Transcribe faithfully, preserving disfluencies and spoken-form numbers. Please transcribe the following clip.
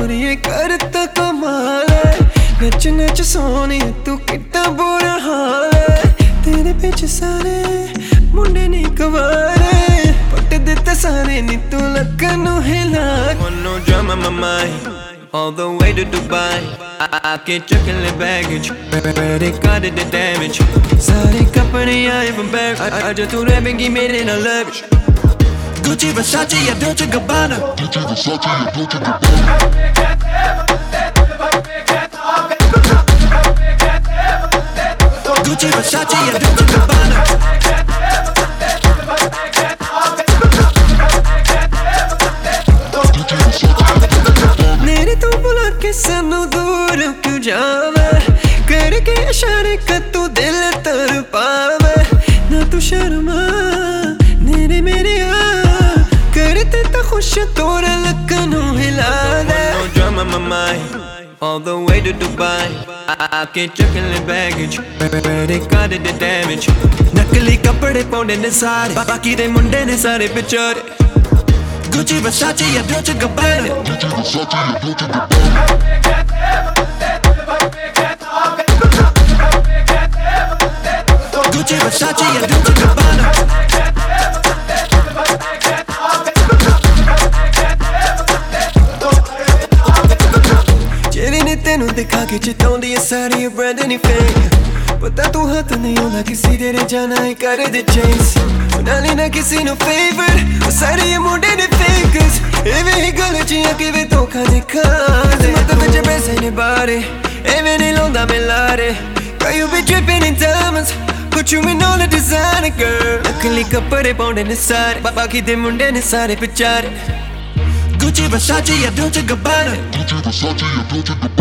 कुड़िए करता कमाल है नच नच सोनी तू कितना बुरा हाल है तेरे पीछे सारे मुंडे नहीं कवारे पट देते सारे नी तू लकनू हिला Wanna drum on my mind all the way to Dubai I, I get chocolate baggage credit card the damage सारे कपड़े आए from back आज तू रहेगी मेरे ना leverage Gucci Versace या Dolce Gabbana Gucci Versace या Dolce Gabbana Gucci Versace या Dolce Gabbana मेरे तू बुला के सानू दूर क्यों जावे करके इशारे का तू दिल तर पावे ना तू शर्मा मेरे मेरे आ करते तो खुश तोरा लकनू हिला दे No drama my mind all the way to Dubai I, I get chocolate baggage credit card the damage नकली कपड़े पाउंडे ने सारे बाकी दे मुंडे ने सारे पिछड़े Gucci Versace या Dolce Gabbana Gucci Versace या Dolce Gabbana Gucci Versace या Dolce Gabbana जेरी ने तेनू दिखा के चिताउंदी है सारी ब्रांड नहीं फेक पता तू हाथ नहीं होना किसी तेरे जाना है कर दे चेस ना लेना किसी नो फेवर सारे ये मुंडे ने फेकर्स एवे ही गल चिया कि वे धोखा दिखा दे मतलब विच पैसे ने बारे एवे नहीं लौंदा मिलारे Girl you be dripping in diamonds Put you in all the designer girl नकली कपड़े पाउंडे ने सारे बाकी दे मुंडे ने सारे पिछारे Gucci Versace या Dolce Gabbana Gucci Versace या Dolce Gabbana